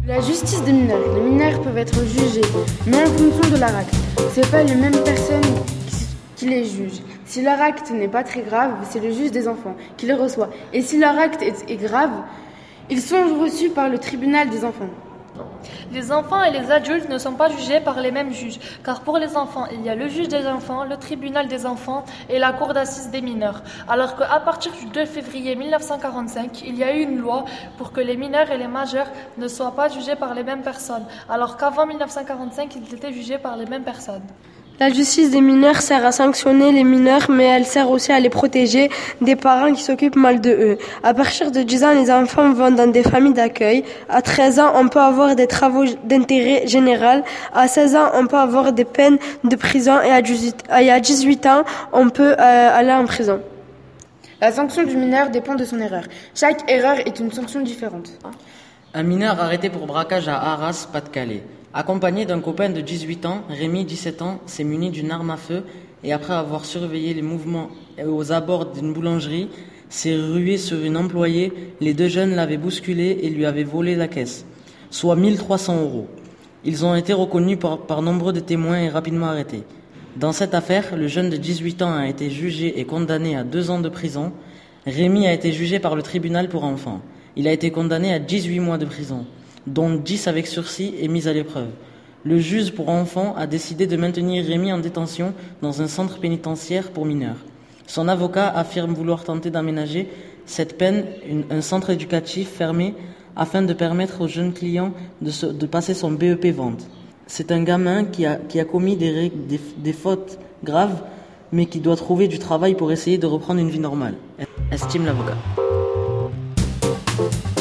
La justice des mineurs. Les mineurs peuvent être jugés, mais en fonction de leur acte. C'est pas les mêmes personnes qui les jugent. Si leur acte n'est pas très grave, c'est le juge des enfants qui les reçoit. Et si leur acte est grave, ils sont reçus par le tribunal des enfants. Les enfants et les adultes ne sont pas jugés par les mêmes juges, car pour les enfants, il y a le juge des enfants, le tribunal des enfants et la cour d'assises des mineurs. Alors qu'à partir du 2 février 1945, il y a eu une loi pour que les mineurs et les majeurs ne soient pas jugés par les mêmes personnes, alors qu'avant 1945, ils étaient jugés par les mêmes personnes. La justice des mineurs sert à sanctionner les mineurs, mais elle sert aussi à les protéger des parents qui s'occupent mal de eux. À partir de 10 ans, les enfants vont dans des familles d'accueil. À 13 ans, on peut avoir des travaux d'intérêt général. À 16 ans, on peut avoir des peines de prison. Et à 18 ans, on peut aller en prison. La sanction du mineur dépend de son erreur. Chaque erreur est une sanction différente. Un mineur arrêté pour braquage à Arras, Pas-de-Calais. Accompagné d'un copain de 18 ans, Rémi, 17 ans, s'est muni d'une arme à feu et après avoir surveillé les mouvements aux abords d'une boulangerie, s'est rué sur une employée. Les deux jeunes l'avaient bousculé et lui avaient volé la caisse, soit 1300 €. Ils ont été reconnus par nombre de témoins et rapidement arrêtés. Dans cette affaire, le jeune de 18 ans a été jugé et condamné à 2 ans de prison. Rémi a été jugé par le tribunal pour enfants. Il a été condamné à 18 mois de prison, dont 10 avec sursis et mise à l'épreuve. Le juge pour enfants a décidé de maintenir Rémi en détention dans un centre pénitentiaire pour mineurs. Son avocat affirme vouloir tenter d'aménager cette peine, un centre éducatif fermé, afin de permettre aux jeunes clients de passer son BEP vente. C'est un gamin qui a commis des fautes graves, mais qui doit trouver du travail pour essayer de reprendre une vie normale, estime l'avocat.